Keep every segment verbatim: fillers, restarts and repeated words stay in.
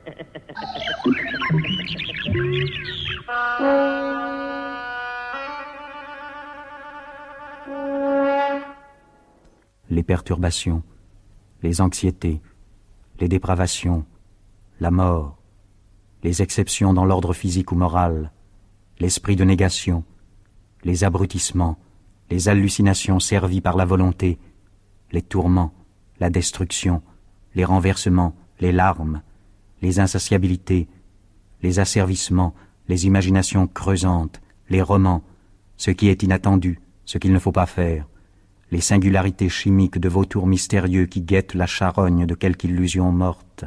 Les perturbations, les anxiétés, les dépravations, la mort, les exceptions dans l'ordre physique ou moral, l'esprit de négation, les abrutissements, les hallucinations servies par la volonté, les tourments, la destruction, les renversements, les larmes, les insatiabilités, les asservissements, les imaginations creusantes, les romans, ce qui est inattendu, ce qu'il ne faut pas faire, les singularités chimiques de vautours mystérieux qui guettent la charogne de quelque illusion morte,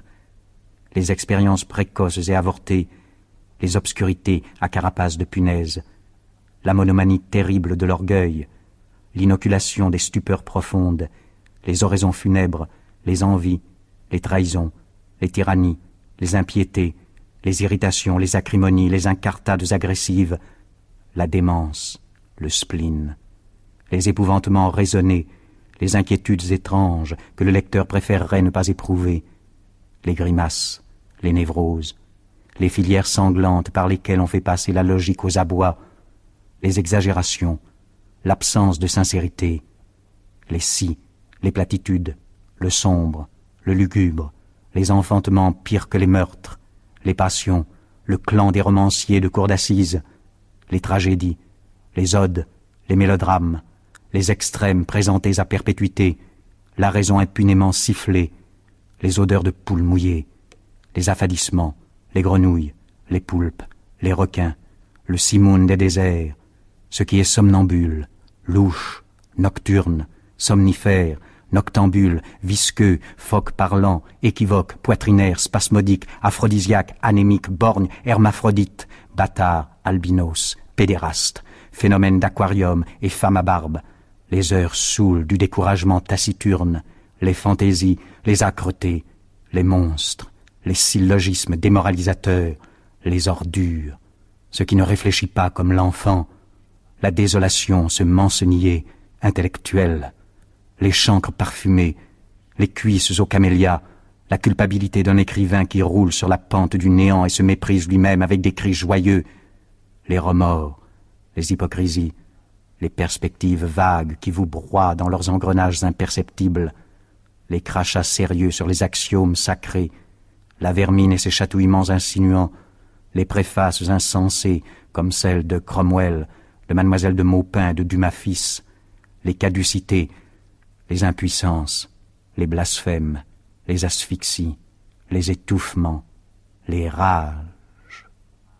les expériences précoces et avortées, les obscurités à carapace de punaise, la monomanie terrible de l'orgueil, l'inoculation des stupeurs profondes, les oraisons funèbres, les envies, les trahisons, les tyrannies, les impiétés, les irritations, les acrimonies, les incartades agressives, la démence, le spleen, les épouvantements raisonnés, les inquiétudes étranges que le lecteur préférerait ne pas éprouver, les grimaces, les névroses, les filières sanglantes par lesquelles on fait passer la logique aux abois, les exagérations, l'absence de sincérité, les si, les platitudes, le sombre, le lugubre, les enfantements pires que les meurtres, les passions, le clan des romanciers de cour d'assises, les tragédies, les odes, les mélodrames, les extrêmes présentés à perpétuité, la raison impunément sifflée, les odeurs de poules mouillées, les affadissements, les grenouilles, les poulpes, les requins, le simoun des déserts, ce qui est somnambule, louche, nocturne, somnifère, noctambule, visqueux, phoque parlant, équivoque, poitrinaire, spasmodique, aphrodisiaque, anémique, borgne, hermaphrodite, bâtard, albinos, pédéraste, phénomène d'aquarium et femme à barbe, les heures saoules du découragement taciturne, les fantaisies, les âcretés, les monstres, les syllogismes démoralisateurs, les ordures, ce qui ne réfléchit pas comme l'enfant, la désolation, ce mancenillier intellectuel, les chancres parfumés, les cuisses aux camélias, la culpabilité d'un écrivain qui roule sur la pente du néant et se méprise lui-même avec des cris joyeux, les remords, les hypocrisies, les perspectives vagues qui vous broient dans leurs engrenages imperceptibles, les crachats sérieux sur les axiomes sacrés, la vermine et ses chatouillements insinuants, les préfaces insensées comme celles de Cromwell, de Mademoiselle de Maupin, de Dumas fils, les caducités, les impuissances, les blasphèmes, les asphyxies, les étouffements, les rages.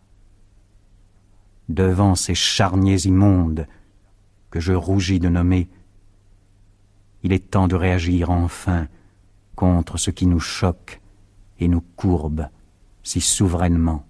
Devant ces charniers immondes que je rougis de nommer, il est temps de réagir enfin contre ce qui nous choque et nous courbe si souverainement.